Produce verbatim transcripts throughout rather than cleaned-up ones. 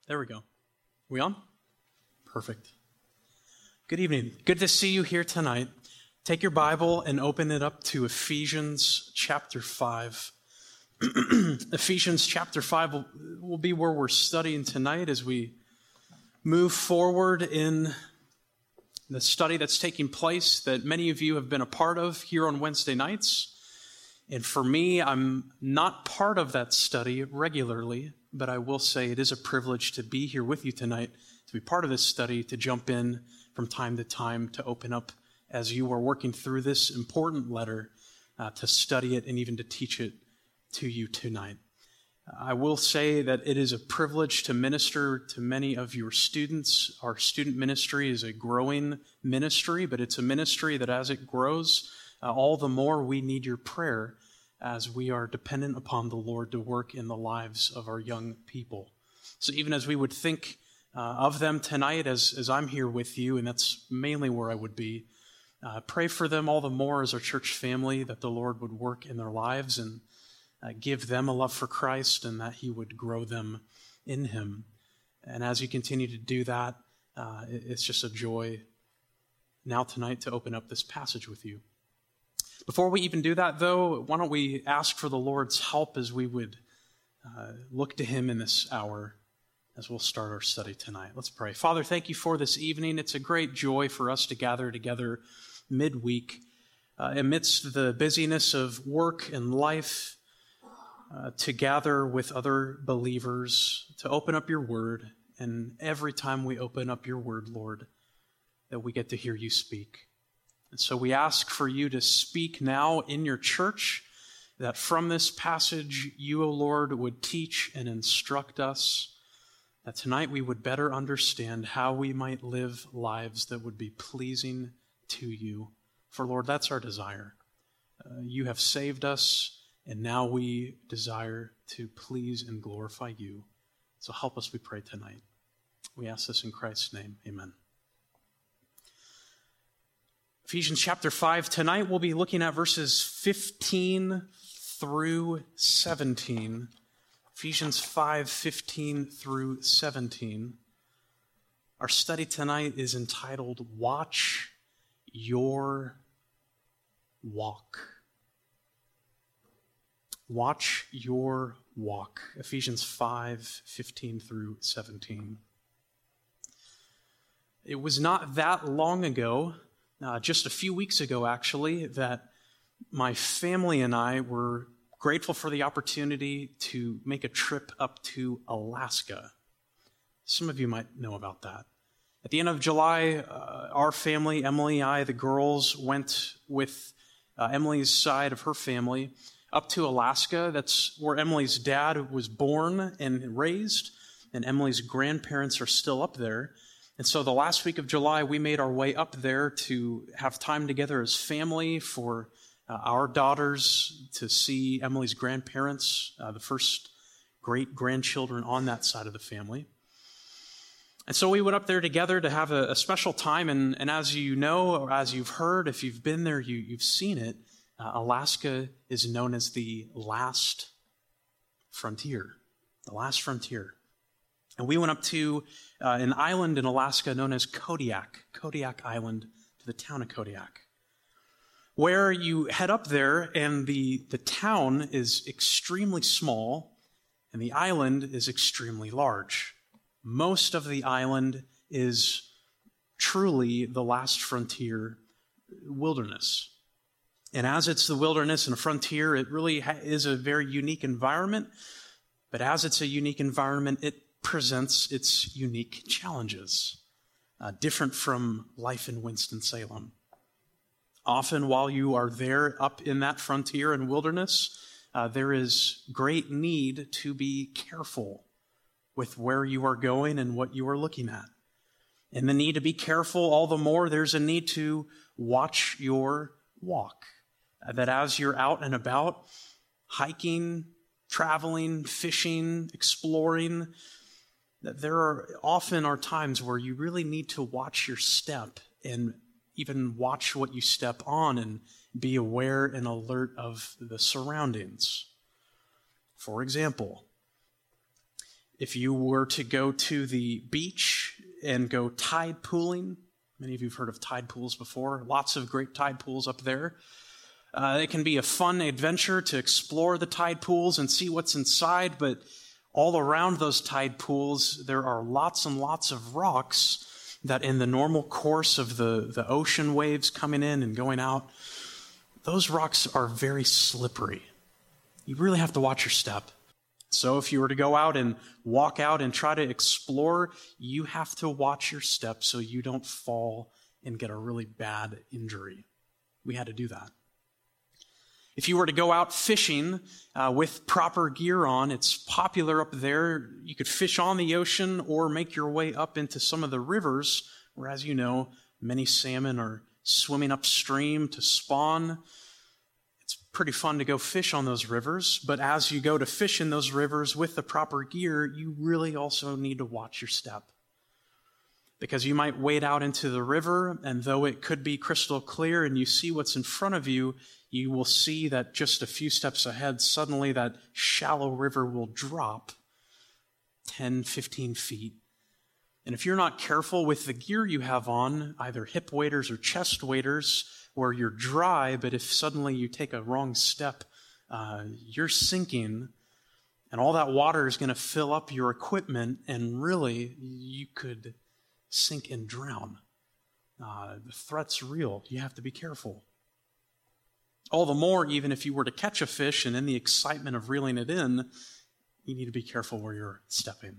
There we go. We on? Perfect. Good evening. Good to see you here tonight. Take your Bible and open it up to Ephesians chapter five. Ephesians chapter five will, will be where we're studying tonight as we move forward in the study that's taking place that many of you have been a part of here on Wednesday nights. And for me, I'm not part of that study regularly, but I will say it is a privilege to be here with you tonight, to be part of this study, to jump in from time to time, to open up as you are working through this important letter, uh, to study it and even to teach it to you tonight. I will say that it is a privilege to minister to many of your students. Our student ministry is a growing ministry, but it's a ministry that as it grows, uh, all the more we need your prayer as we are dependent upon the Lord to work in the lives of our young people. So even as we would think uh, of them tonight, as, as I'm here with you, and that's mainly where I would be, uh, pray for them all the more as our church family, that the Lord would work in their lives and uh, give them a love for Christ and that he would grow them in him. And as you continue to do that, uh, it, it's just a joy now tonight to open up this passage with you. Before we even do that, though, why don't we ask for the Lord's help as we would uh, look to him in this hour as we'll start our study tonight. Let's pray. Father, thank you for this evening. It's a great joy for us to gather together midweek uh, amidst the busyness of work and life, uh, to gather with other believers, to open up your word. And every time we open up your word, Lord, that we get to hear you speak. And so we ask for you to speak now in your church, that from this passage you, O Lord, would teach and instruct us, that tonight we would better understand how we might live lives that would be pleasing to you. For Lord, that's our desire. Uh, you have saved us, and now we desire to please and glorify you. So help us, we pray tonight. We ask this in Christ's name. Amen. Ephesians chapter five. Tonight we'll be looking at verses fifteen through seventeen. Ephesians five, fifteen through seventeen. Our study tonight is entitled, Watch Your Walk. Watch Your Walk. Ephesians five, fifteen through seventeen. It was not that long ago, Uh, just a few weeks ago, actually, that my family and I were grateful for the opportunity to make a trip up to Alaska. Some of you might know about that. At the end of July, uh, our family, Emily, I, the girls, went with uh, Emily's side of her family up to Alaska. That's where Emily's dad was born and raised, and Emily's grandparents are still up there. And so the last week of July, we made our way up there to have time together as family, for uh, our daughters to see Emily's grandparents, uh, the first great-grandchildren on that side of the family. And so we went up there together to have a, a special time. And, and as you know, or as you've heard, if you've been there, you, you've seen it, uh, Alaska is known as the last frontier, the last frontier. And we went up to uh, an island in Alaska known as Kodiak, Kodiak Island, to the town of Kodiak, where you head up there and the, the town is extremely small and the island is extremely large. Most of the island is truly the last frontier wilderness. And as it's the wilderness and a frontier, it really ha- is a very unique environment. But as it's a unique environment, it presents its unique challenges, uh, different from life in Winston-Salem. Often while you are there up in that frontier and wilderness, uh, there is great need to be careful with where you are going and what you are looking at. And the need to be careful, all the more there's a need to watch your walk. Uh, that as you're out and about, hiking, traveling, fishing, exploring, that there are often are times where you really need to watch your step and even watch what you step on and be aware and alert of the surroundings. For example, If you were to go to the beach and go tide pooling, many of you have heard of tide pools before, lots of great tide pools up there. Uh, it can be a fun adventure to explore the tide pools and see what's inside, but all around those tide pools, there are lots and lots of rocks that in the normal course of the, the ocean waves coming in and going out, those rocks are very slippery. You really have to watch your step. So if you were to go out and walk out and try to explore, you have to watch your step so you don't fall and get a really bad injury. We had to do that. If you were to go out fishing uh, with proper gear on, it's popular up there. You could fish on the ocean or make your way up into some of the rivers, where, as you know, many salmon are swimming upstream to spawn. It's pretty fun to go fish on those rivers, but as you go to fish in those rivers with the proper gear, you really also need to watch your step. Because you might wade out into the river, and though it could be crystal clear and you see what's in front of you, you will see that just a few steps ahead, suddenly that shallow river will drop ten, fifteen feet. And if you're not careful with the gear you have on, either hip waders or chest waders, where you're dry, but if suddenly you take a wrong step, uh, you're sinking, and all that water is going to fill up your equipment, and really, you could sink and drown. Uh, the threat's real. You have to be careful. All the more, even if you were to catch a fish and in the excitement of reeling it in, you need to be careful where you're stepping.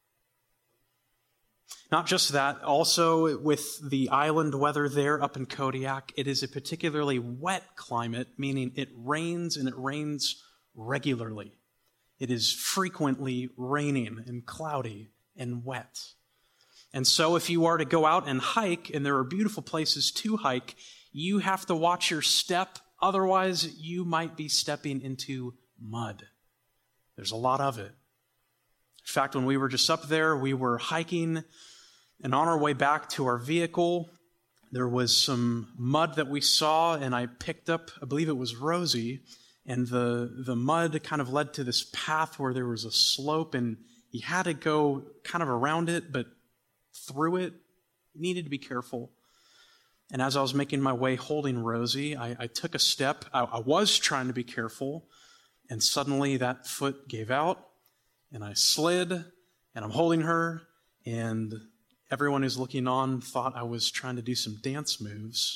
Not just that, also with the island weather there up in Kodiak, it is a particularly wet climate, meaning it rains and it rains regularly. It is frequently raining and cloudy and wet. And so if you are to go out and hike, and there are beautiful places to hike, you have to watch your step. Otherwise, you might be stepping into mud. There's a lot of it. In fact, when we were just up there, we were hiking, and on our way back to our vehicle, there was some mud that we saw, and I picked up, I believe it was Rosie, and the, the mud kind of led to this path where there was a slope, and you had to go kind of around it, but through it, needed to be careful. And as I was making my way holding Rosie, I, I took a step. I, I was trying to be careful, and suddenly that foot gave out, and I slid, and I'm holding her, and everyone who's looking on thought I was trying to do some dance moves.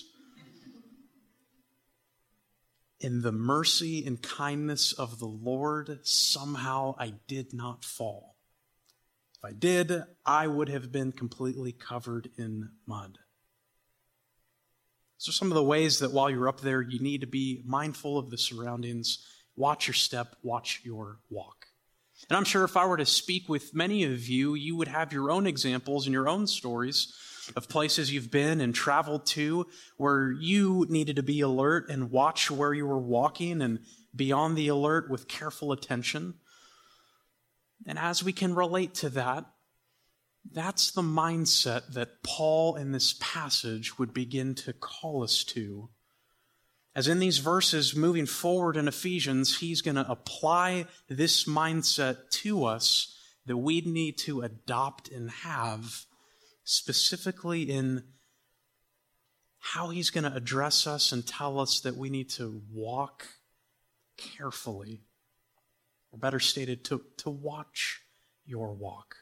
In the mercy and kindness of the Lord, somehow I did not fall. If I did, I would have been completely covered in mud. So some of the ways that while you're up there, you need to be mindful of the surroundings, watch your step, watch your walk. And I'm sure if I were to speak with many of you, you would have your own examples and your own stories of places you've been and traveled to where you needed to be alert and watch where you were walking and be on the alert with careful attention. And as we can relate to that, that's the mindset that Paul in this passage would begin to call us to. As in these verses moving forward in Ephesians, he's going to apply this mindset to us that we need to adopt and have, specifically in how he's going to address us and tell us that we need to walk carefully. Or better stated, to, to watch your walk.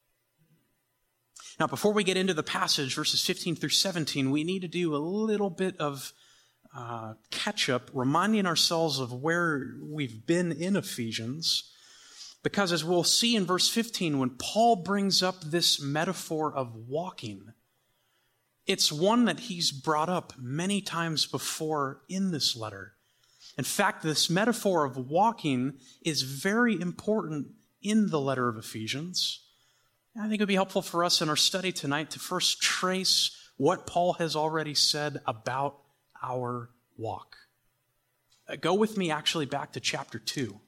Now, before we get into the passage, verses fifteen through seventeen, we need to do a little bit of uh, catch-up, reminding ourselves of where we've been in Ephesians. Because as we'll see in verse fifteen, when Paul brings up this metaphor of walking, it's one that he's brought up many times before in this letter. In fact, this metaphor of walking is very important in the letter of Ephesians. And I think it would be helpful for us in our study tonight to first trace what Paul has already said about our walk. Uh, go with me actually back to chapter two.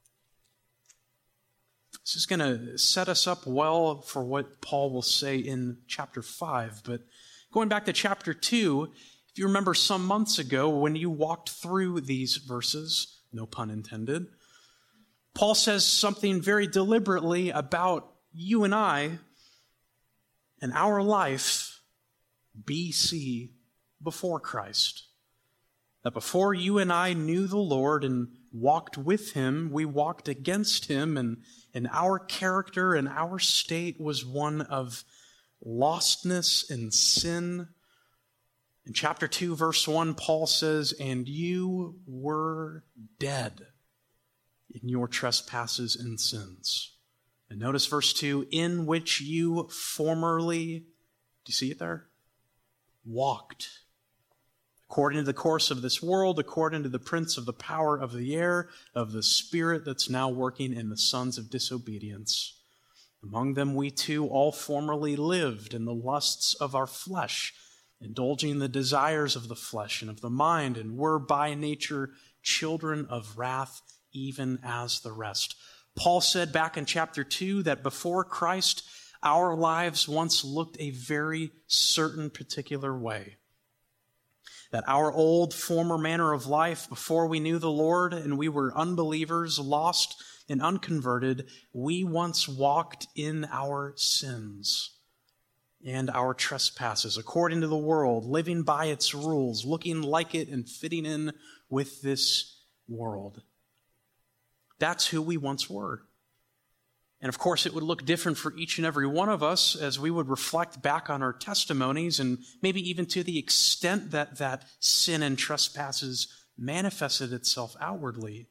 This is going to set us up well for what Paul will say in chapter five. But going back to chapter two, if you remember some months ago when you walked through these verses, no pun intended, Paul says something very deliberately about you and I and our life B C, before Christ. That before you and I knew the Lord and walked with him, we walked against him, and, and our character and our state was one of lostness and sin. In chapter two, verse one, Paul says, "And you were dead in your trespasses and sins." And notice verse two, "in which you formerly," do you see it there? "Walked, according to the course of this world, according to the prince of the power of the air, of the spirit that's now working in the sons of disobedience. Among them we too all formerly lived in the lusts of our flesh, indulging the desires of the flesh and of the mind, and were by nature children of wrath, even as the rest." Paul said back in chapter two that before Christ, our lives once looked a very certain particular way. That our old former manner of life, before we knew the Lord and we were unbelievers, lost and unconverted, we once walked in our sins and our trespasses, according to the world, living by its rules, looking like it and fitting in with this world. That's who we once were. And of course, it would look different for each and every one of us as we would reflect back on our testimonies, and maybe even to the extent that that sin and trespasses manifested itself outwardly.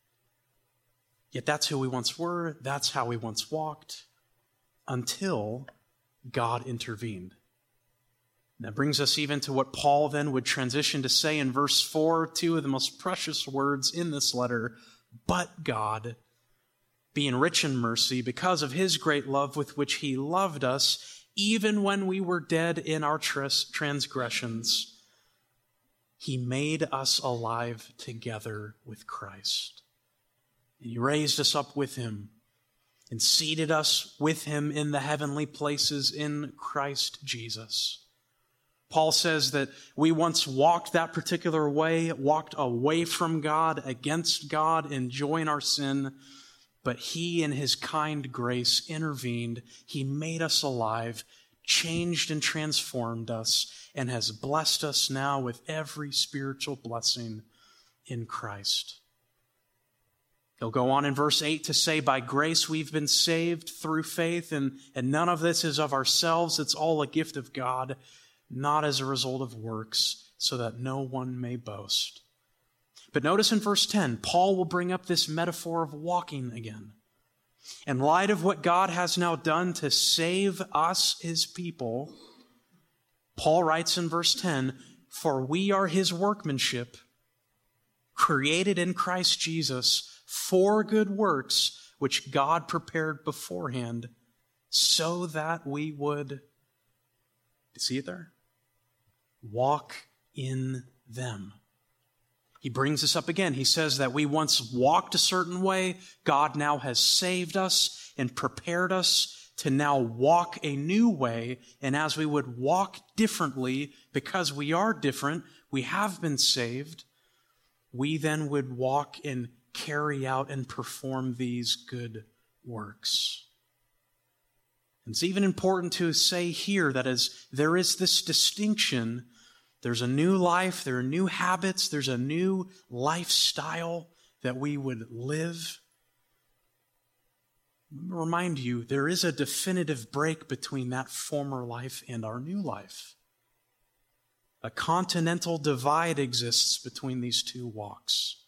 Yet that's who we once were. That's how we once walked, until God intervened. And that brings us even to what Paul then would transition to say in verse four, two of the most precious words in this letter. "But God, being rich in mercy, because of his great love with which he loved us, even when we were dead in our trans- transgressions, he made us alive together with Christ. And he raised us up with him and seated us with him in the heavenly places in Christ Jesus." Paul says that we once walked that particular way, walked away from God, against God, enjoying our sin, but he in his kind grace intervened. He made us alive, changed and transformed us, and has blessed us now with every spiritual blessing in Christ. He'll go on in verse eight to say, "By grace we've been saved through faith, and, and none of this is of ourselves. It's all a gift of God, not as a result of works, so that no one may boast." But notice in verse ten, Paul will bring up this metaphor of walking again. In light of what God has now done to save us, his people, Paul writes in verse ten, "For we are his workmanship, created in Christ Jesus for good works, which God prepared beforehand, so that we would," do you see it there? "Walk in them." He brings this up again. He says that we once walked a certain way. God now has saved us and prepared us to now walk a new way. And as we would walk differently, because we are different, we have been saved, we then would walk and carry out and perform these good works. And it's even important to say here that as there is this distinction, there's a new life, there are new habits, there's a new lifestyle that we would live. Let me remind you, there is a definitive break between that former life and our new life. A continental divide exists between these two walks.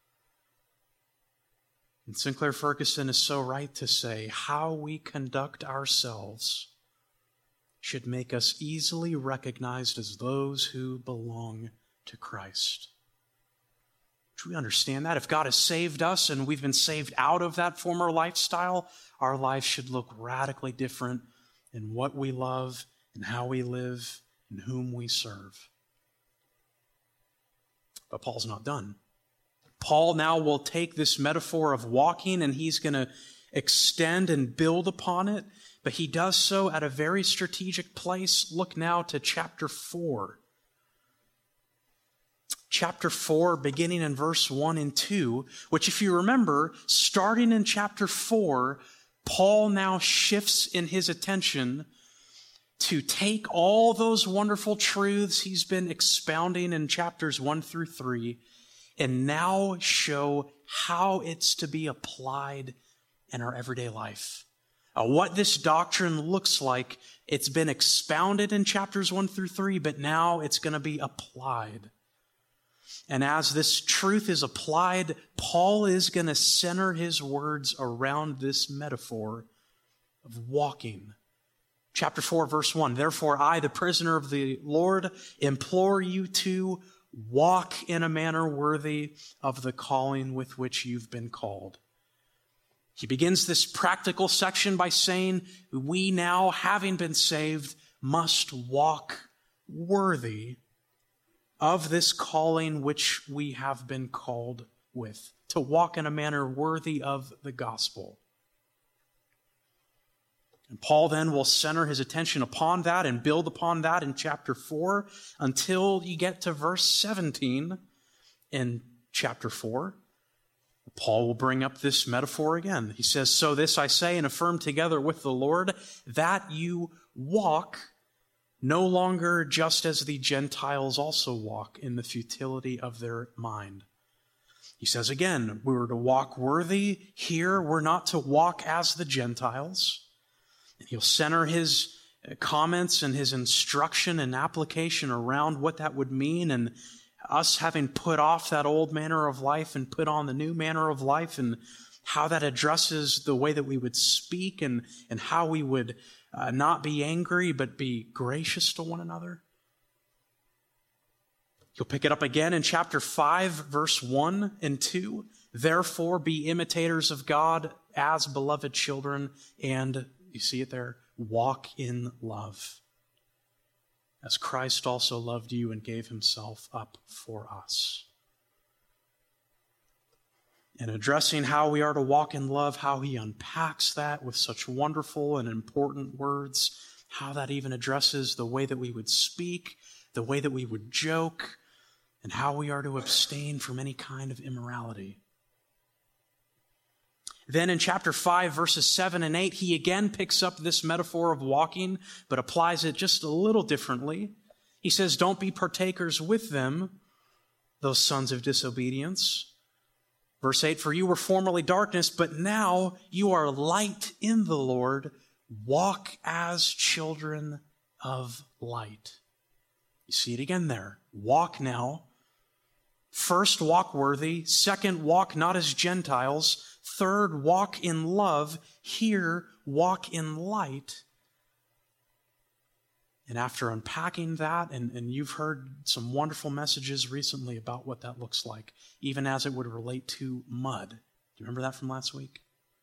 And Sinclair Ferguson is so right to say, how we conduct ourselves should make us easily recognized as those who belong to Christ. Do we understand that? If God has saved us and we've been saved out of that former lifestyle, our life should look radically different in what we love and how we live and whom we serve. But Paul's not done. Paul now will take this metaphor of walking and he's going to extend and build upon it. But he does so at a very strategic place. Look now to chapter four. chapter four, beginning in verse one and two, which if you remember, starting in chapter four, Paul now shifts in his attention to take all those wonderful truths he's been expounding in chapters one through three and now show how it's to be applied in our everyday life. Uh, what this doctrine looks like, it's been expounded in chapters one through three, but now it's going to be applied. And as this truth is applied, Paul is going to center his words around this metaphor of walking. Chapter four, verse one, therefore I, the prisoner of the Lord, implore you to walk in a manner worthy of the calling with which you've been called. He begins this practical section by saying, we now, having been saved, must walk worthy of this calling which we have been called with, to walk in a manner worthy of the gospel. And Paul then will center his attention upon that and build upon that in chapter four until you get to verse seventeen in chapter four. Paul will bring up this metaphor again. He says, so this I say and affirm together with the Lord, that you walk no longer just as the Gentiles also walk in the futility of their mind. He says again, we were to walk worthy. Here, we're not to walk as the Gentiles. And he'll center his comments and his instruction and application around what that would mean, and us having put off that old manner of life and put on the new manner of life, and how that addresses the way that we would speak, and, and how we would uh, not be angry but be gracious to one another. You'll pick it up again in chapter five, verse one and two. Therefore be imitators of God as beloved children, and, you see it there, walk in love, as Christ also loved you and gave himself up for us. And addressing how we are to walk in love, how he unpacks that with such wonderful and important words, how that even addresses the way that we would speak, the way that we would joke, and how we are to abstain from any kind of immorality. Then in chapter five, verses seven and eight, he again picks up this metaphor of walking, but applies it just a little differently. He says, don't be partakers with them, those sons of disobedience. Verse eight, for you were formerly darkness, but now you are light in the Lord. Walk as children of light. You see it again there. Walk now. First, walk worthy. Second, walk not as Gentiles. Third, walk in love. Here, walk in light. And after unpacking that, and, and you've heard some wonderful messages recently about what that looks like, even as it would relate to mud. Do you remember that from last week?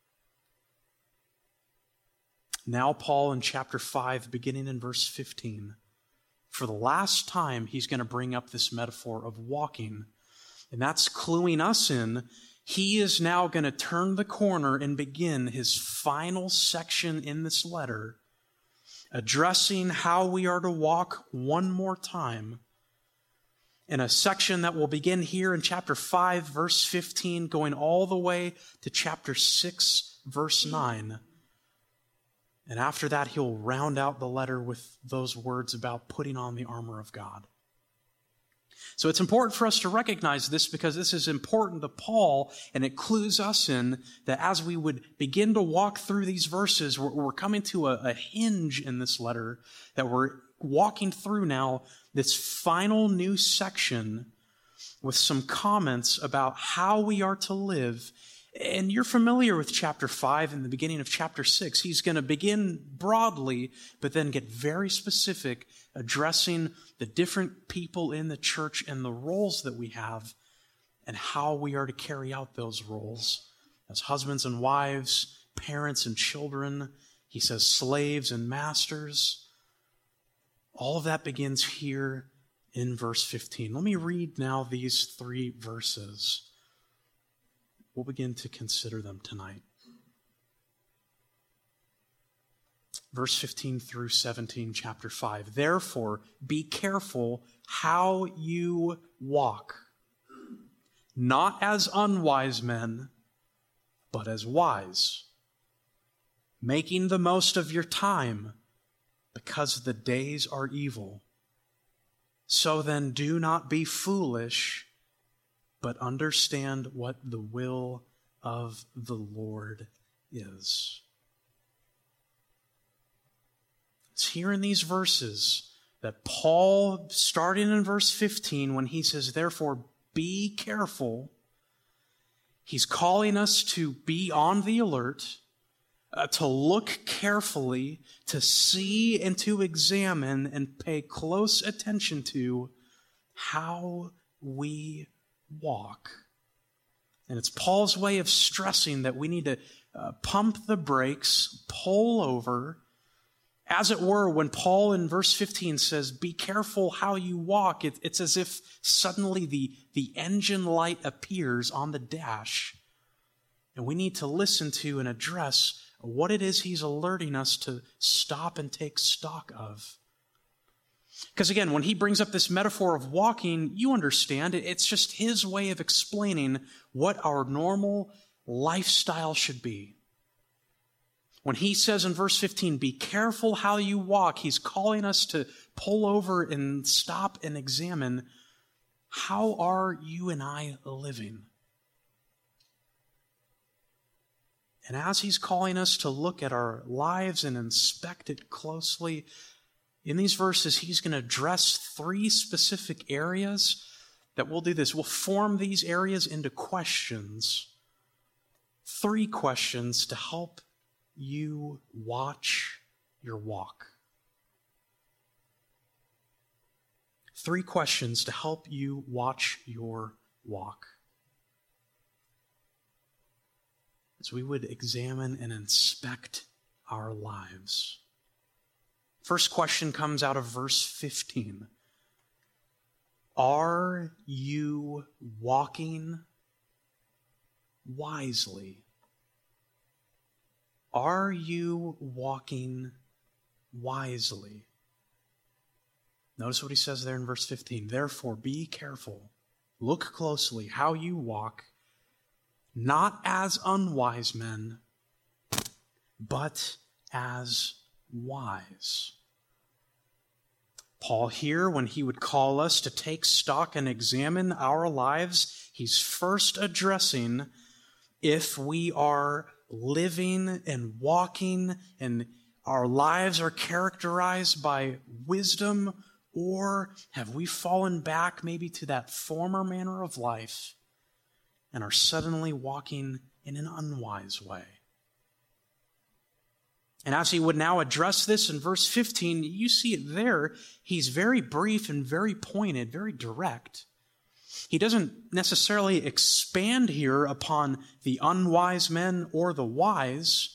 Now Paul in chapter five, beginning in verse fifteen, for the last time he's going to bring up this metaphor of walking. And that's cluing us in. He is now going to turn the corner and begin his final section in this letter, addressing how we are to walk one more time, in a section that will begin here in chapter five, verse fifteen, going all the way to chapter six, verse nine. And after that, he'll round out the letter with those words about putting on the armor of God. So it's important for us to recognize this, because this is important to Paul, and it clues us in that as we would begin to walk through these verses, we're, we're coming to a, a hinge in this letter, that we're walking through now this final new section with some comments about how we are to live. And you're familiar with chapter five and the beginning of chapter six. He's going to begin broadly, but then get very specific, addressing the different people in the church and the roles that we have and how we are to carry out those roles as husbands and wives, parents and children. He says slaves and masters. All of that begins here in verse fifteen. Let me read now these three verses. We'll begin to consider them tonight. Verse fifteen through seventeen, chapter five. Therefore, be careful how you walk, not as unwise men, but as wise, making the most of your time, because the days are evil. So then do not be foolish, but understand what the will of the Lord is. It's here in these verses that Paul, starting in verse fifteen, when he says, therefore, be careful, he's calling us to be on the alert, uh, to look carefully, to see and to examine and pay close attention to how we walk. And it's Paul's way of stressing that we need to uh, pump the brakes, pull over. As it were, when Paul in verse fifteen says, be careful how you walk, it, it's as if suddenly the, the engine light appears on the dash. And we need to listen to and address what it is he's alerting us to stop and take stock of. Because again, when he brings up this metaphor of walking, you understand, it's just his way of explaining what our normal lifestyle should be. When he says in verse fifteen, be careful how you walk, he's calling us to pull over and stop and examine, how are you and I living? And as he's calling us to look at our lives and inspect it closely, in these verses, he's going to address three specific areas that we'll do this. We'll form these areas into questions. Three questions to help you watch your walk. Three questions to help you watch your walk. As we would examine and inspect our lives. First question comes out of verse fifteen. Are you walking wisely? Are you walking wisely? Notice what he says there in verse fifteen. Therefore, be careful. Look closely how you walk, not as unwise men, but as wise. Paul here, when he would call us to take stock and examine our lives, he's first addressing if we are living and walking and our lives are characterized by wisdom, or have we fallen back maybe to that former manner of life and are suddenly walking in an unwise way. And as he would now address this in verse fifteen, you see it there. He's very brief and very pointed, very direct. He doesn't necessarily expand here upon the unwise men or the wise,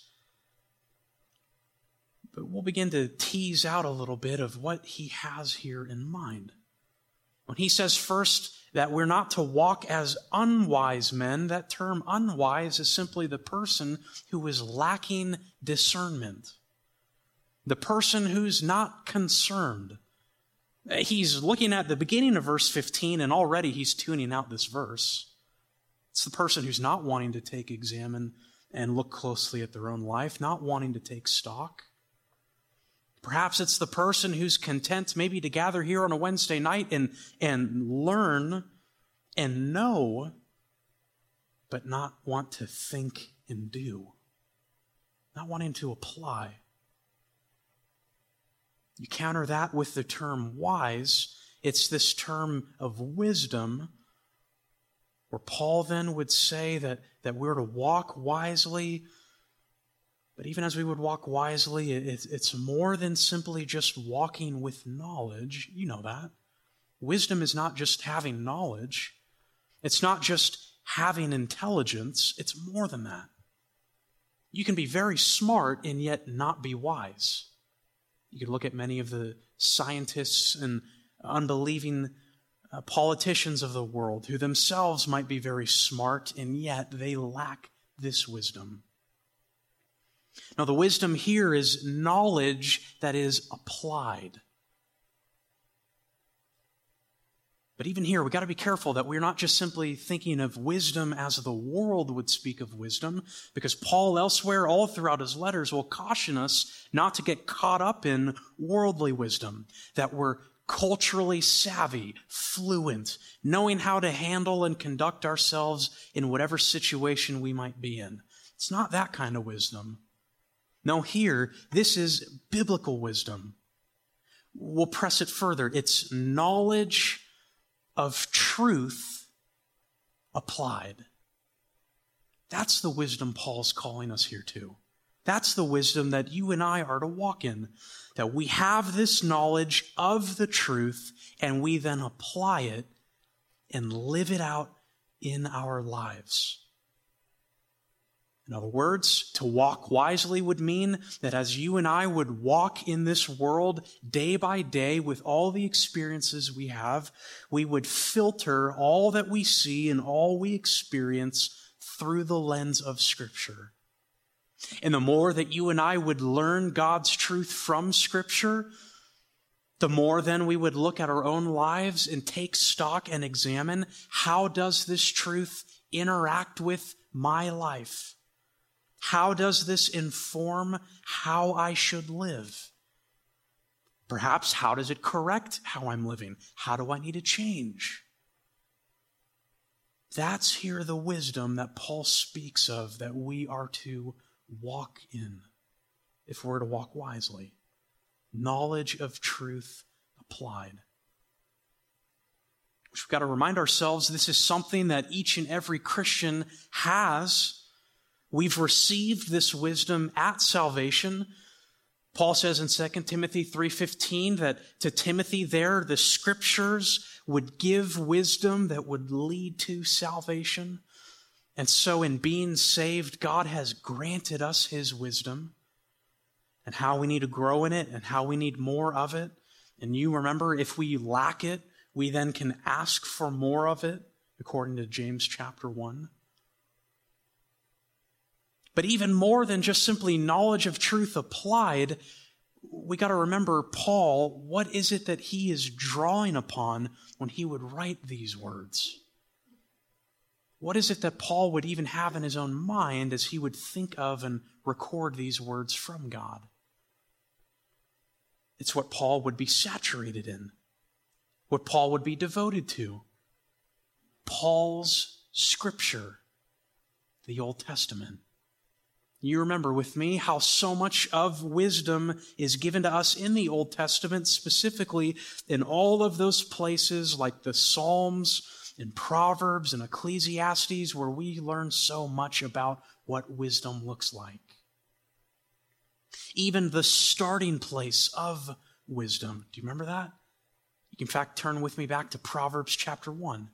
but we'll begin to tease out a little bit of what he has here in mind. When he says first that we're not to walk as unwise men, that term unwise is simply the person who is lacking discernment. The person who's not concerned. He's looking at the beginning of verse fifteen and already he's tuning out this verse. It's the person who's not wanting to take examine and look closely at their own life, not wanting to take stock. Perhaps it's the person who's content maybe to gather here on a Wednesday night and, and learn and know, but not want to think and do. Not wanting to apply. You counter that with the term wise. It's this term of wisdom, where Paul then would say that, that we're to walk wisely. But even as we would walk wisely, it, it's more than simply just walking with knowledge. You know that. Wisdom is not just having knowledge. It's not just having intelligence. It's more than that. You can be very smart and yet not be wise. You could look at many of the scientists and unbelieving uh, politicians of the world who themselves might be very smart and yet they lack this wisdom. Now, the wisdom here is knowledge that is applied. But even here, we got to be careful that we're not just simply thinking of wisdom as the world would speak of wisdom, because Paul elsewhere, all throughout his letters, will caution us not to get caught up in worldly wisdom, that we're culturally savvy, fluent, knowing how to handle and conduct ourselves in whatever situation we might be in. It's not that kind of wisdom. No, here, this is biblical wisdom. We'll press it further. It's knowledge of truth applied. That's the wisdom Paul's calling us here to. That's the wisdom that you and I are to walk in. That we have this knowledge of the truth and we then apply it and live it out in our lives. In other words, to walk wisely would mean that as you and I would walk in this world day by day with all the experiences we have, we would filter all that we see and all we experience through the lens of Scripture. And the more that you and I would learn God's truth from Scripture, the more then we would look at our own lives and take stock and examine, how does this truth interact with my life? How does this inform how I should live? Perhaps, how does it correct how I'm living? How do I need to change? That's here the wisdom that Paul speaks of that we are to walk in if we're to walk wisely. Knowledge of truth applied. We've got to remind ourselves this is something that each and every Christian has. We've received this wisdom at salvation. Paul says in Second Timothy three fifteen that to Timothy there, the Scriptures would give wisdom that would lead to salvation. And so in being saved, God has granted us His wisdom and how we need to grow in it and how we need more of it. And you remember, if we lack it, we then can ask for more of it, according to James chapter one. But even more than just simply knowledge of truth applied, we got to remember Paul, what is it that he is drawing upon when he would write these words? What is it that Paul would even have in his own mind as he would think of and record these words from God? It's what Paul would be saturated in, what Paul would be devoted to. Paul's Scripture, the Old Testament. You remember with me how so much of wisdom is given to us in the Old Testament, specifically in all of those places like the Psalms and Proverbs and Ecclesiastes, where we learn so much about what wisdom looks like. Even the starting place of wisdom. Do you remember that? You can in fact turn with me back to Proverbs chapter one.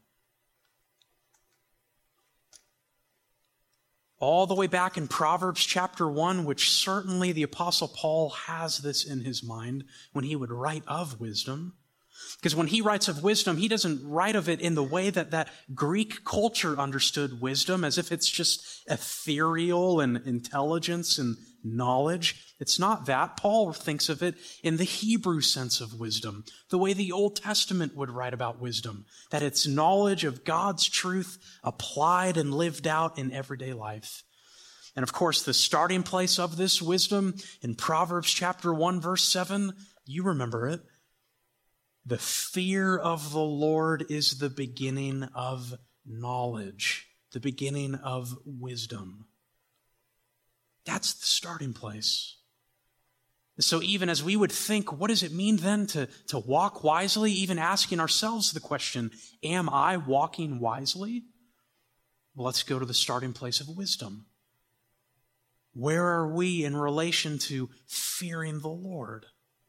All the way back in Proverbs chapter one, which certainly the Apostle Paul has this in his mind when he would write of wisdom. Because when he writes of wisdom, he doesn't write of it in the way that that Greek culture understood wisdom, as if it's just ethereal and intelligence and knowledge. It's not that. Paul thinks of it in the Hebrew sense of wisdom, the way the Old Testament would write about wisdom, that it's knowledge of God's truth applied and lived out in everyday life. And of course, the starting place of this wisdom in Proverbs chapter one, verse seven, you remember it. The fear of the Lord is the beginning of knowledge, the beginning of wisdom. That's the starting place. So even as we would think, what does it mean then to, to walk wisely? Even asking ourselves the question, am I walking wisely? Well, let's go to the starting place of wisdom. Where are we in relation to fearing the Lord?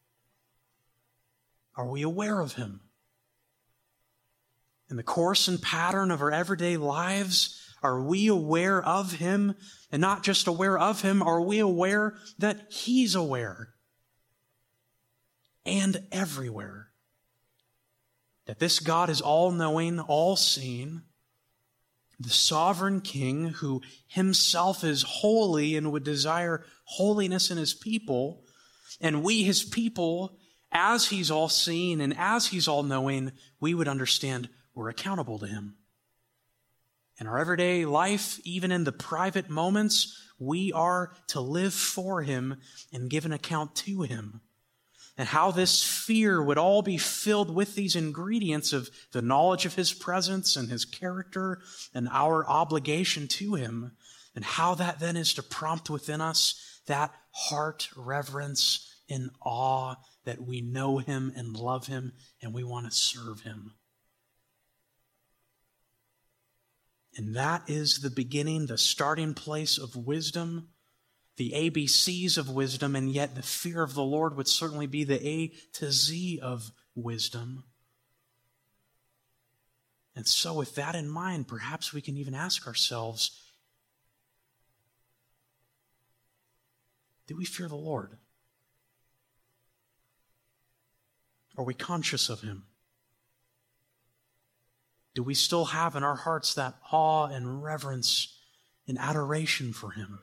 Are we aware of Him? In the course and pattern of our everyday lives, are we aware of Him? And not just aware of Him, are we aware that He's aware? And everywhere. That this God is all-knowing, all-seeing, the sovereign King who Himself is holy and would desire holiness in His people, and we, His people, as he's all-seeing and as he's all-knowing, we would understand we're accountable to him. In our everyday life, even in the private moments, we are to live for him and give an account to him. And how this fear would all be filled with these ingredients of the knowledge of his presence and his character and our obligation to him, and how that then is to prompt within us that heart reverence and awe that we know him and love him and we want to serve him. And that is the beginning, the starting place of wisdom, the A B Cs of wisdom, and yet the fear of the Lord would certainly be the A to Z of wisdom. And so with that in mind, perhaps we can even ask ourselves, do we fear the Lord? Are we conscious of him? Do we still have in our hearts that awe and reverence and adoration for him?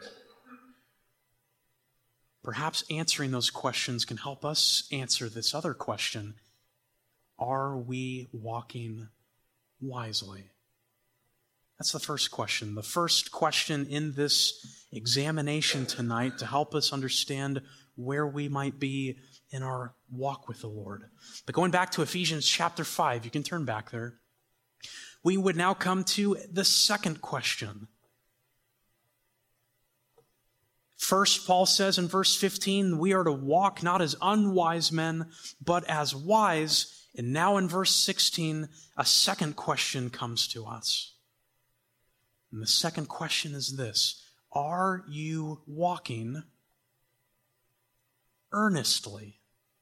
Perhaps answering those questions can help us answer this other question. Are we walking wisely? That's the first question. The first question in this examination tonight to help us understand where we might be in our walk with the Lord. But going back to Ephesians chapter five, you can turn back there. We would now come to the second question. First, Paul says in verse fifteen, we are to walk not as unwise men, but as wise. And now in verse sixteen, a second question comes to us. And the second question is this: are you walking earnestly?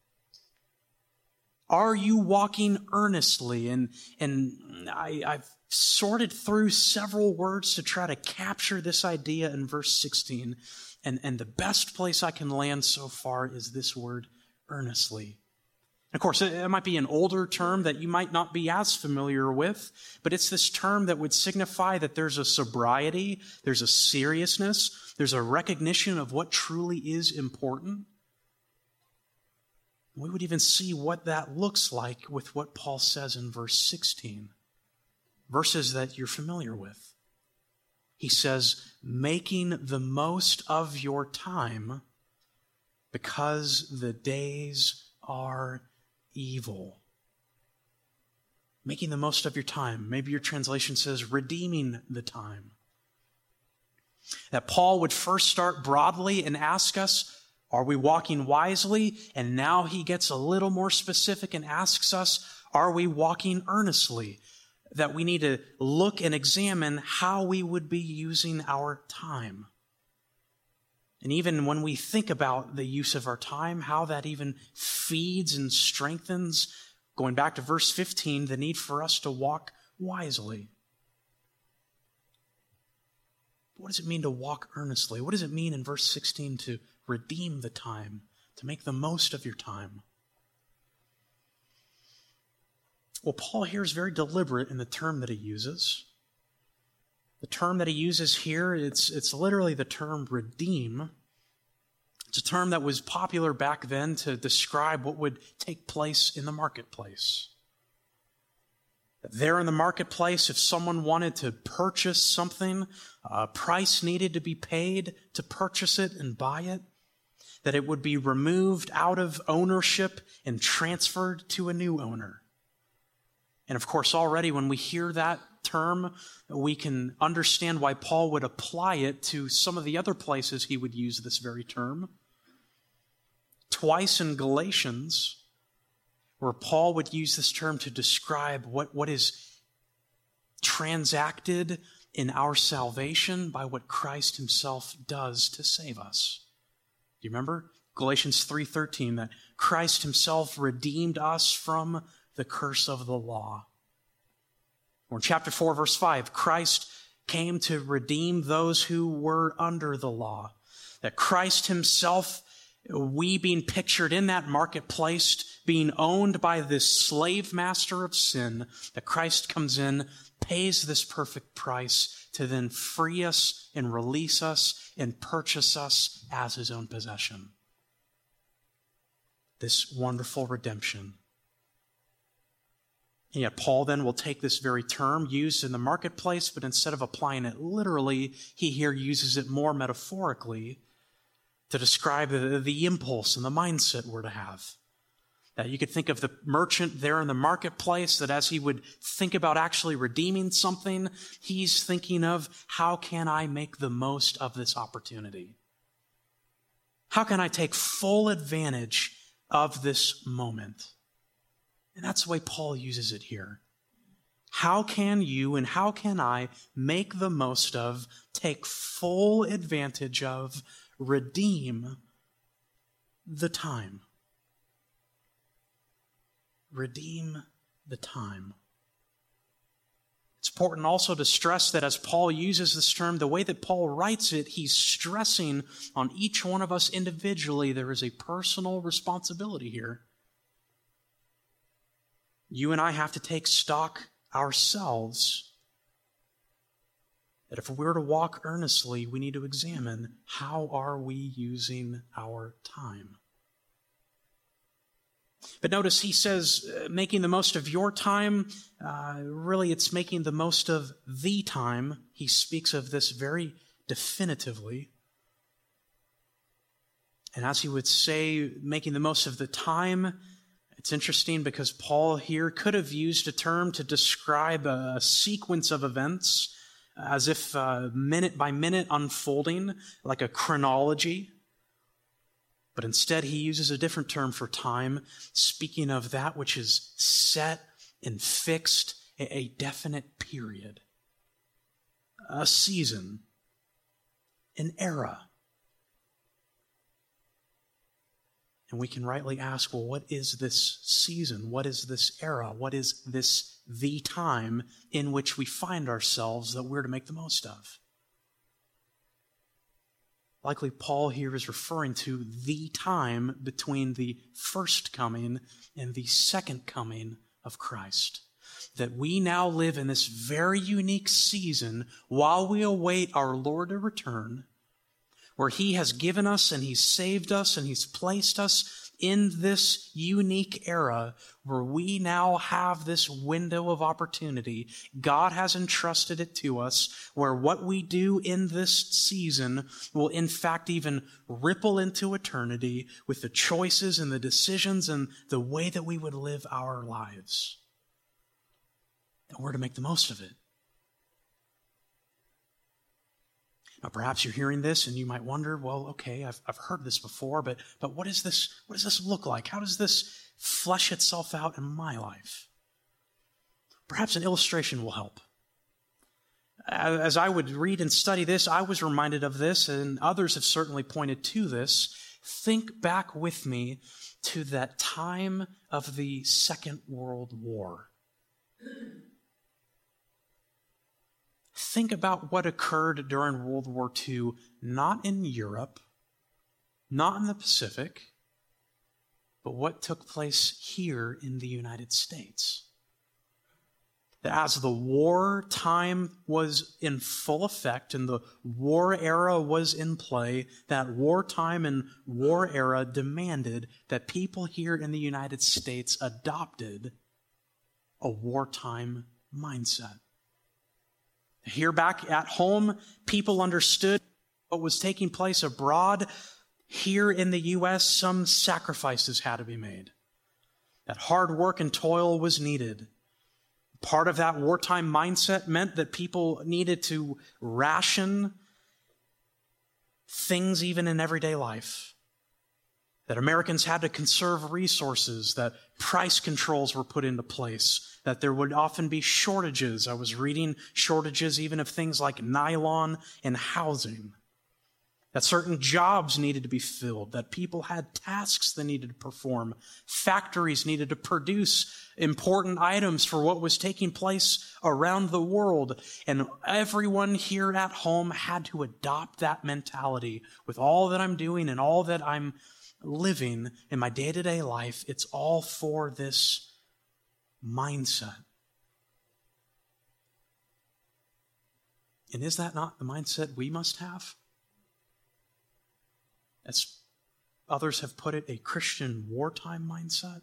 Are you walking earnestly? And, and I, I've sorted through several words to try to capture this idea in verse sixteen. And, and the best place I can land so far is this word, earnestly. Of course, it, it might be an older term that you might not be as familiar with, but it's this term that would signify that there's a sobriety, there's a seriousness, there's a recognition of what truly is important. We would even see what that looks like with what Paul says in verse sixteen, verses that you're familiar with. He says, making the most of your time because the days are evil. Making the most of your time. Maybe your translation says redeeming the time. That Paul would first start broadly and ask us, are we walking wisely? And now he gets a little more specific and asks us, are we walking earnestly? That we need to look and examine how we would be using our time. And even when we think about the use of our time, how that even feeds and strengthens, going back to verse fifteen, the need for us to walk wisely. What does it mean to walk earnestly? What does it mean in verse sixteen to redeem the time, to make the most of your time? Well, Paul here is very deliberate in the term that he uses. The term that he uses here, it's, it's literally the term redeem. It's a term that was popular back then to describe what would take place in the marketplace. There in the marketplace, if someone wanted to purchase something, a price needed to be paid to purchase it and buy it, that it would be removed out of ownership and transferred to a new owner. And of course, already when we hear that term, we can understand why Paul would apply it to some of the other places he would use this very term. Twice in Galatians, where Paul would use this term to describe what, what is transacted in our salvation by what Christ himself does to save us. Do you remember? Galatians three thirteen, that Christ himself redeemed us from the curse of the law. Or in chapter four, verse five, Christ came to redeem those who were under the law. That Christ himself, we being pictured in that marketplace, being owned by this slave master of sin, that Christ comes in, pays this perfect price to then free us and release us and purchase us as his own possession. this wonderful redemption. And yet Paul then will take this very term used in the marketplace, but instead of applying it literally, he here uses it more metaphorically to describe the, the impulse and the mindset we're to have. That you could think of the merchant there in the marketplace, that as he would think about actually redeeming something, he's thinking of, how can I make the most of this opportunity? How can I take full advantage of this moment? And that's the way Paul uses it here. How can you and how can I make the most of, take full advantage of, redeem the time? Redeem the time. It's important also to stress that as Paul uses this term, the way that Paul writes it, he's stressing on each one of us individually. There is a personal responsibility here. You and I have to take stock ourselves. That if we're to walk earnestly, we need to examine, how are we using our time? But notice he says, uh, making the most of your time, uh, really it's making the most of the time. He speaks of this very definitively. And as he would say, making the most of the time, it's interesting because Paul here could have used a term to describe a sequence of events, as if uh, minute by minute unfolding, like a chronology. But instead, he uses a different term for time, speaking of that which is set and fixed, a definite period, a season, an era. And we can rightly ask, well, what is this season? What is this era? What is this the time in which we find ourselves that we're to make the most of? Likely Paul here is referring to the time between the first coming and the second coming of Christ. That we now live in this very unique season while we await our Lord to return, where He has given us and He's saved us and He's placed us in this unique era where we now have this window of opportunity. God has entrusted it to us, where what we do in this season will in fact even ripple into eternity with the choices and the decisions and the way that we would live our lives. And we're to make the most of it. Now, perhaps you're hearing this and you might wonder, well, okay, I've, I've heard this before, but, but what is this, what does this look like? How does this flesh itself out in my life? Perhaps an illustration will help. As I would read and study this, I was reminded of this, and others have certainly pointed to this. Think back with me to that time of the Second World War. Think about what occurred during World War Two, not in Europe, not in the Pacific, but what took place here in the United States. That as the war time was in full effect and the war era was in play, that wartime and war era demanded that people here in the United States adopted a wartime mindset. Here back at home, people understood what was taking place abroad. Here in the U S, some sacrifices had to be made. That hard work and toil was needed. Part of that wartime mindset meant that people needed to ration things even in everyday life. That Americans had to conserve resources, that price controls were put into place, that there would often be shortages. I was reading shortages even of things like nylon and housing. That certain jobs needed to be filled, that people had tasks they needed to perform. Factories needed to produce important items for what was taking place around the world. And everyone here at home had to adopt that mentality. With all that I'm doing and all that I'm living in my day-to-day life, it's all for this mindset. And is that not the mindset we must have? As others have put it, a Christian wartime mindset?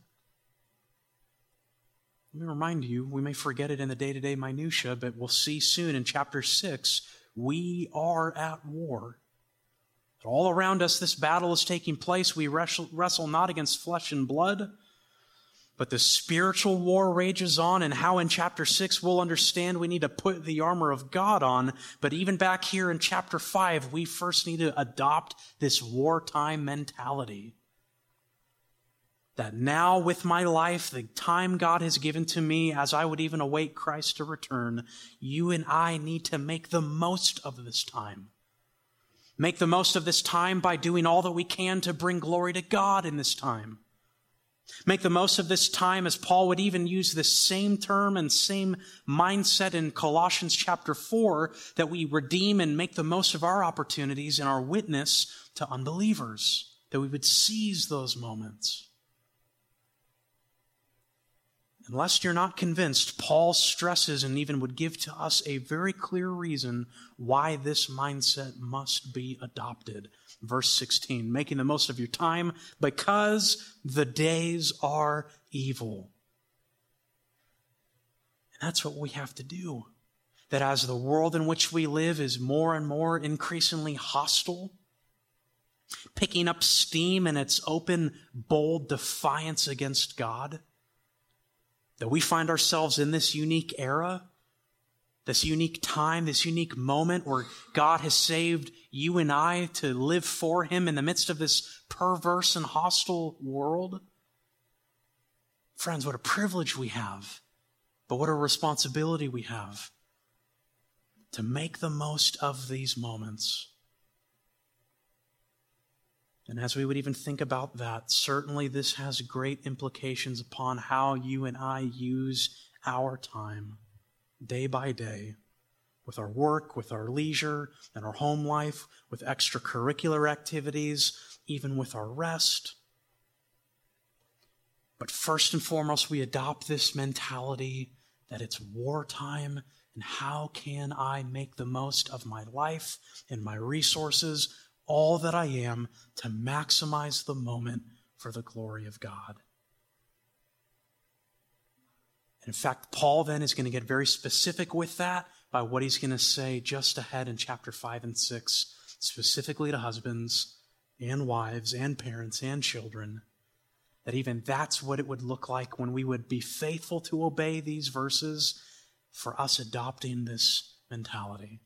Let me remind you, we may forget it in the day-to-day minutia, but we'll see soon in chapter six, we are at war. All around us, this battle is taking place. We wrestle, wrestle not against flesh and blood, but the spiritual war rages on, and how in chapter six we'll understand we need to put the armor of God on. But even back here in chapter five, we first need to adopt this wartime mentality. That now with my life, the time God has given to me as I would even await Christ to return, you and I need to make the most of this time. Make the most of this time by doing all that we can to bring glory to God in this time. Make the most of this time, as Paul would even use this same term and same mindset in Colossians chapter four, that we redeem and make the most of our opportunities in our witness to unbelievers, that we would seize those moments. Unless you're not convinced, Paul stresses and even would give to us a very clear reason why this mindset must be adopted. Verse sixteen, making the most of your time because the days are evil. And that's what we have to do. That as the world in which we live is more and more increasingly hostile, picking up steam in its open, bold defiance against God, that we find ourselves in this unique era, this unique time, this unique moment where God has saved you and I to live for Him in the midst of this perverse and hostile world. Friends, what a privilege we have, but what a responsibility we have to make the most of these moments. And as we would even think about that, certainly this has great implications upon how you and I use our time day by day, with our work, with our leisure, and our home life, with extracurricular activities, even with our rest. But first and foremost, we adopt this mentality that it's wartime, and how can I make the most of my life and my resources, all that I am, to maximize the moment for the glory of God. And in fact, Paul then is going to get very specific with that by what he's going to say just ahead in chapter five and six, specifically to husbands and wives and parents and children, that even that's what it would look like when we would be faithful to obey these verses, for us adopting this mentality.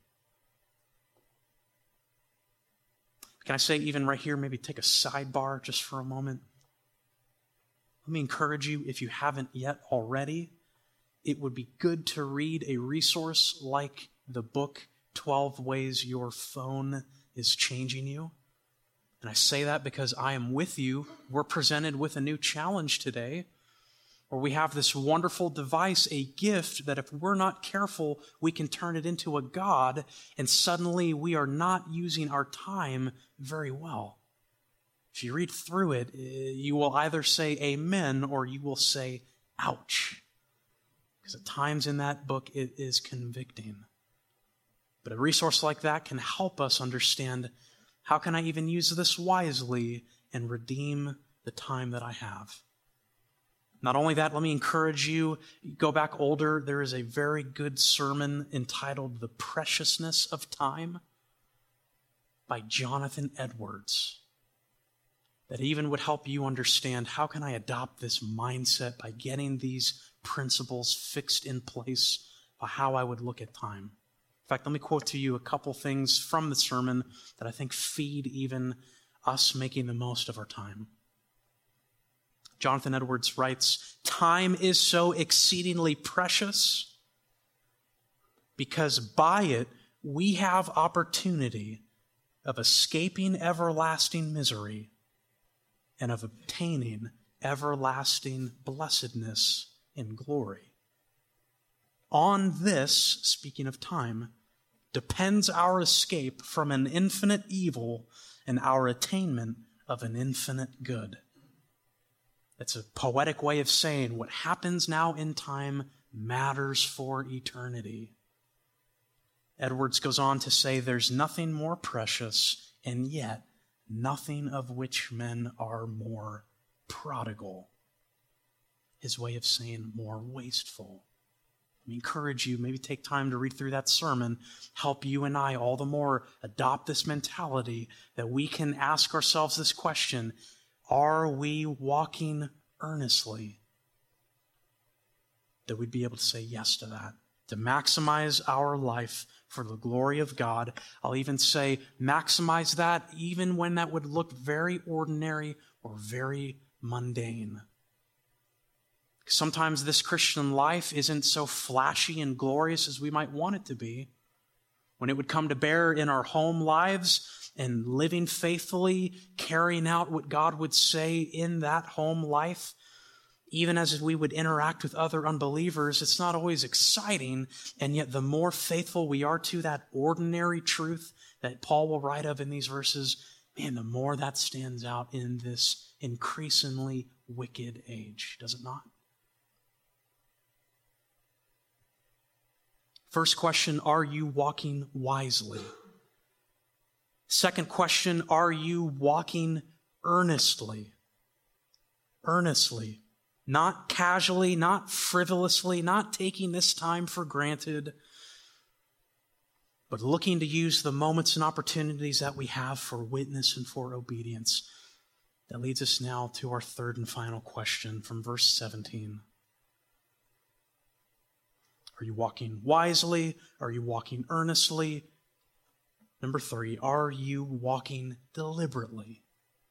Can I say even right here, maybe take a sidebar just for a moment? Let me encourage you, if you haven't yet already, it would be good to read a resource like the book, twelve Ways Your Phone is Changing You. And I say that because I am with you. We're presented with a new challenge today, where we have this wonderful device, a gift that if we're not careful, we can turn it into a god, and suddenly we are not using our time very well. If you read through it, you will either say amen or you will say ouch. Because at times in that book, it is convicting. But a resource like that can help us understand, how can I even use this wisely and redeem the time that I have? Not only that, let me encourage you, go back older, there is a very good sermon entitled The Preciousness of Time by Jonathan Edwards, that even would help you understand, how can I adopt this mindset by getting these principles fixed in place by how I would look at time. In fact, let me quote to you a couple things from the sermon that I think feed even us making the most of our time. Jonathan Edwards writes, "Time is so exceedingly precious because by it we have opportunity of escaping everlasting misery and of obtaining everlasting blessedness in glory. On this," speaking of time, "depends our escape from an infinite evil and our attainment of an infinite good." It's a poetic way of saying what happens now in time matters for eternity. Edwards goes on to say, there's nothing more precious and yet nothing of which men are more prodigal. His way of saying more wasteful. Let me encourage you, maybe take time to read through that sermon, help you and I all the more adopt this mentality that we can ask ourselves this question: are we walking earnestly? That we'd be able to say yes to that, to maximize our life for the glory of God. I'll even say maximize that even when that would look very ordinary or very mundane. Sometimes this Christian life isn't so flashy and glorious as we might want it to be. When it would come to bear in our home lives and living faithfully, carrying out what God would say in that home life, even as we would interact with other unbelievers, it's not always exciting. And yet the more faithful we are to that ordinary truth that Paul will write of in these verses, man, the more that stands out in this increasingly wicked age, does it not? First question, are you walking wisely? Second question, are you walking earnestly? Earnestly. Not casually, not frivolously, not taking this time for granted, but looking to use the moments and opportunities that we have for witness and for obedience. That leads us now to our third and final question from verse seventeen. Are you walking wisely? Are you walking earnestly? Number three, are you walking deliberately?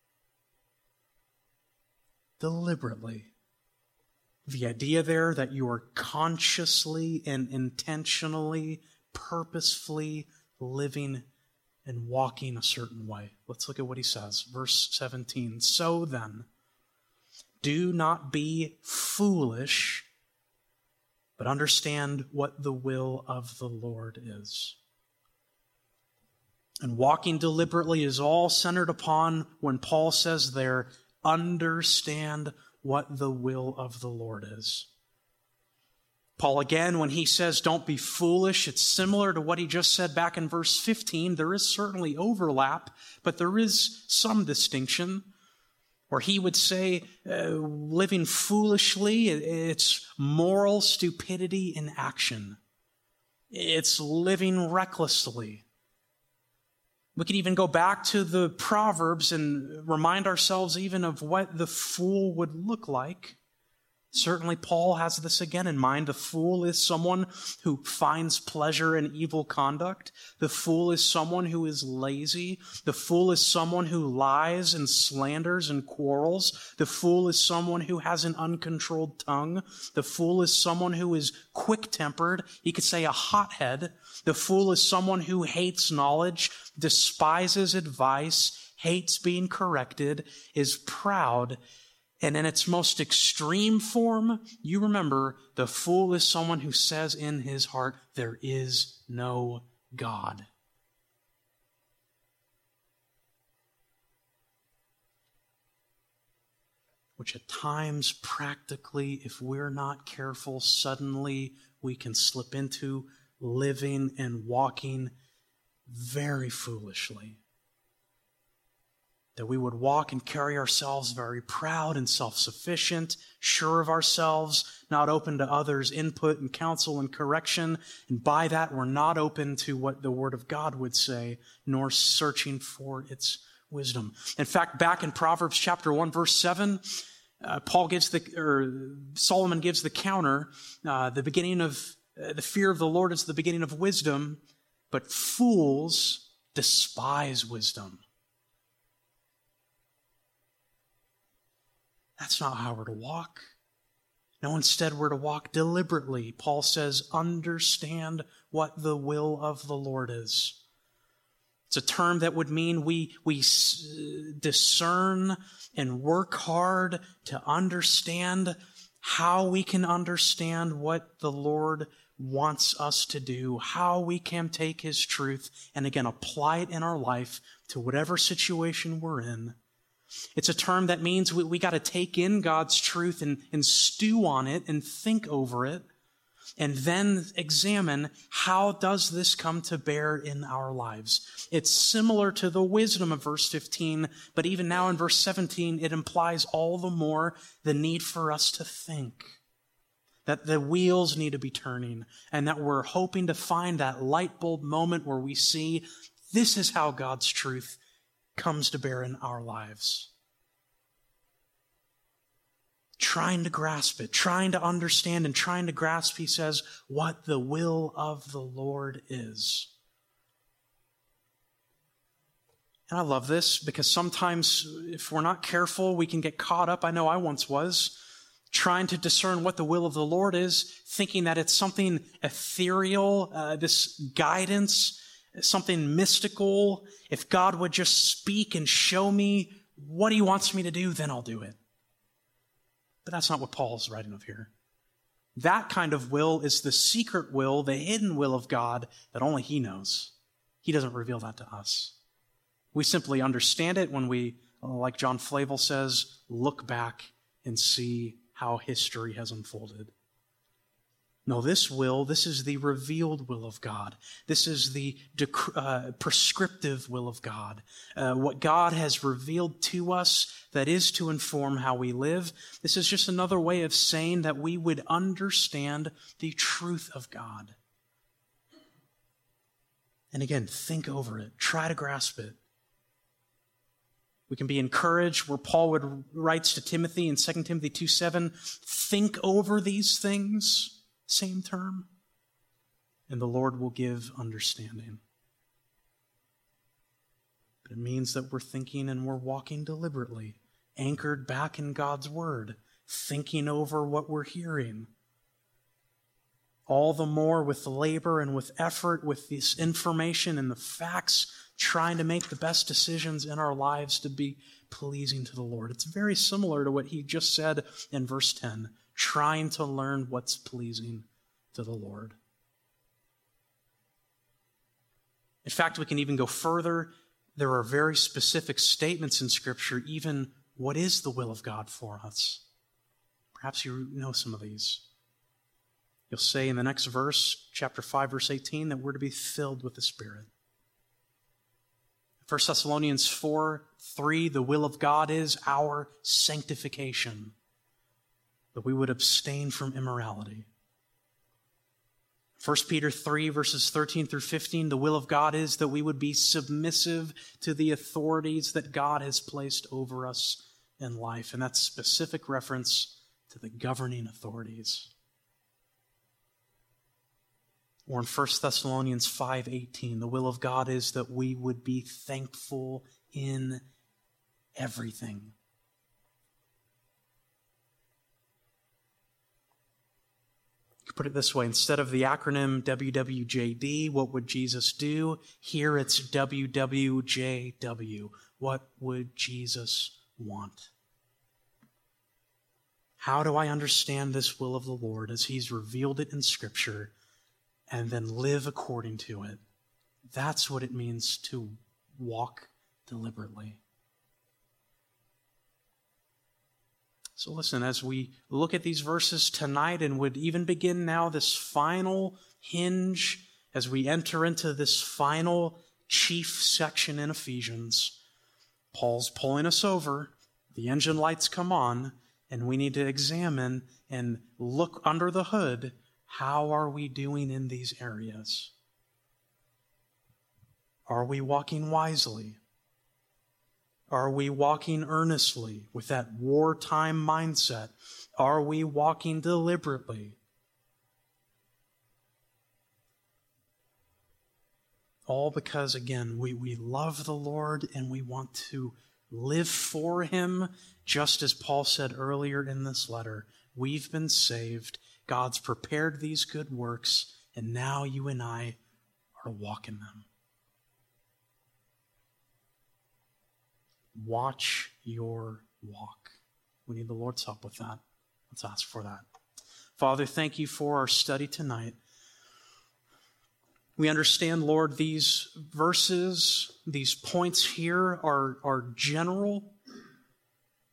Deliberately. The idea there that you are consciously and intentionally, purposefully living and walking a certain way. Let's look at what he says. Verse seventeen, so then, do not be foolish, but understand what the will of the Lord is. And walking deliberately is all centered upon when Paul says there, understand what the will of the Lord is. Paul, again, when he says don't be foolish, it's similar to what he just said back in verse fifteen. There is certainly overlap, but there is some distinction. Where he would say, uh, living foolishly, it's moral stupidity in action. It's living recklessly. We could even go back to the Proverbs and remind ourselves even of what the fool would look like. Certainly Paul has this again in mind. The fool is someone who finds pleasure in evil conduct. The fool is someone who is lazy. The fool is someone who lies and slanders and quarrels. The fool is someone who has an uncontrolled tongue. The fool is someone who is quick-tempered. You could say a hothead. The fool is someone who hates knowledge, despises advice, hates being corrected, is proud. And in its most extreme form, you remember, the fool is someone who says in his heart, there is no God. Which at times, practically, if we're not careful, suddenly we can slip into living and walking very foolishly. That we would walk and carry ourselves very proud and self-sufficient, sure of ourselves, not open to others' input and counsel and correction. And by that, we're not open to what the Word of God would say, nor searching for its wisdom. In fact, back in Proverbs chapter one, verse seven, uh, Paul gives the, or Solomon gives the counter. Uh, the beginning of uh, the fear of the Lord is the beginning of wisdom, but fools despise wisdom. That's not how we're to walk. No, instead we're to walk deliberately. Paul says, understand what the will of the Lord is. It's a term that would mean we, we discern and work hard to understand how we can understand what the Lord wants us to do, how we can take His truth and again apply it in our life to whatever situation we're in. It's a term that means we, we got to take in God's truth and, and stew on it and think over it. and then examine how does this come to bear in our lives. It's similar to the wisdom of verse fifteen, but even now in verse seventeen, it implies all the more the need for us to think. That the wheels need to be turning, and that we're hoping to find that light bulb moment where we see this is how God's truth comes to bear in our lives. Trying to grasp it, trying to understand and trying to grasp, he says, what the will of the Lord is. And I love this because sometimes if we're not careful, we can get caught up. I know I once was. Trying to discern what the will of the Lord is, thinking that it's something ethereal, uh, this guidance, something mystical. If God would just speak and show me what he wants me to do, then I'll do it. But that's not what Paul's writing of here. That kind of will is the secret will, the hidden will of God that only he knows. He doesn't reveal that to us. We simply understand it when we, like John Flavel says, look back and see how history has unfolded. No, this will, this is the revealed will of God. This is the dec- uh, prescriptive will of God. Uh, what God has revealed to us that is to inform how we live. This is just another way of saying that we would understand the truth of God. And again, think over it. Try to grasp it. We can be encouraged where Paul would writes to Timothy in Second Timothy two seven, think over these things, same term, and the Lord will give understanding. But it means that we're thinking and we're walking deliberately, anchored back in God's word, thinking over what we're hearing. All the more with labor and with effort, with this information and the facts, trying to make the best decisions in our lives to be pleasing to the Lord. It's very similar to what he just said in verse ten, trying to learn what's pleasing to the Lord. In fact, we can even go further. There are very specific statements in Scripture, even what is the will of God for us. Perhaps you know some of these. You'll say in the next verse, chapter five, verse eighteen, that we're to be filled with the Spirit. First Thessalonians four three, the will of God is our sanctification, that we would abstain from immorality. First Peter three, verses thirteen through fifteen, the will of God is that we would be submissive to the authorities that God has placed over us in life. And that's specific reference to the governing authorities. Or in First Thessalonians five eighteen, the will of God is that we would be thankful in everything. You could put it this way, instead of the acronym W W J D, what would Jesus do? Here it's W W J W. What would Jesus want? How do I understand this will of the Lord as he's revealed it in Scripture and then live according to it? That's what it means to walk deliberately. So listen, as we look at these verses tonight and would even begin now this final hinge as we enter into this final chief section in Ephesians, Paul's pulling us over, the engine lights come on, and we need to examine and look under the hood. How are we doing in these areas? Are we walking wisely? Are we walking earnestly with that wartime mindset? Are we walking deliberately? All because, again, we, we love the Lord and we want to live for Him, just as Paul said earlier in this letter. We've been saved. God's prepared these good works, and now you and I are walking them. Watch your walk. We need the Lord's help with that. Let's ask for that. Father, thank you for our study tonight. We understand, Lord, these verses, these points here are, are general,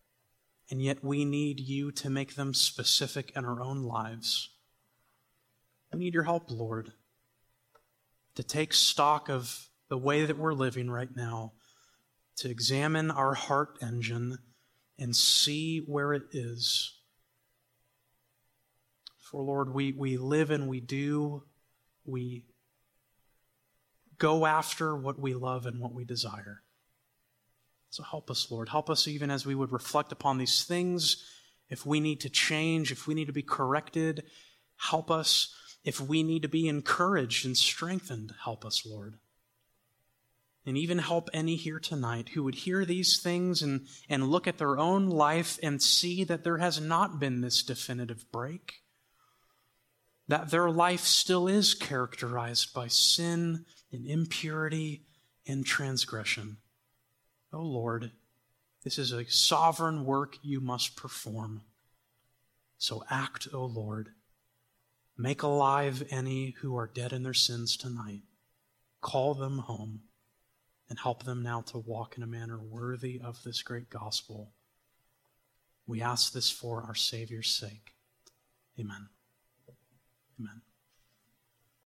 and yet we need you to make them specific in our own lives. We need your help, Lord, to take stock of the way that we're living right now, to examine our heart engine and see where it is. For Lord, we, we live and we do, we go after what we love and what we desire. So help us, Lord. Help us even as we would reflect upon these things. If we need to change, if we need to be corrected, help us. If we need to be encouraged and strengthened, help us, Lord. And even help any here tonight who would hear these things and, and look at their own life and see that there has not been this definitive break, that their life still is characterized by sin and impurity and transgression. Oh Lord, this is a sovereign work you must perform. So act, O Lord. Make alive any who are dead in their sins tonight. Call them home and help them now to walk in a manner worthy of this great gospel. We ask this for our Savior's sake. Amen. Amen.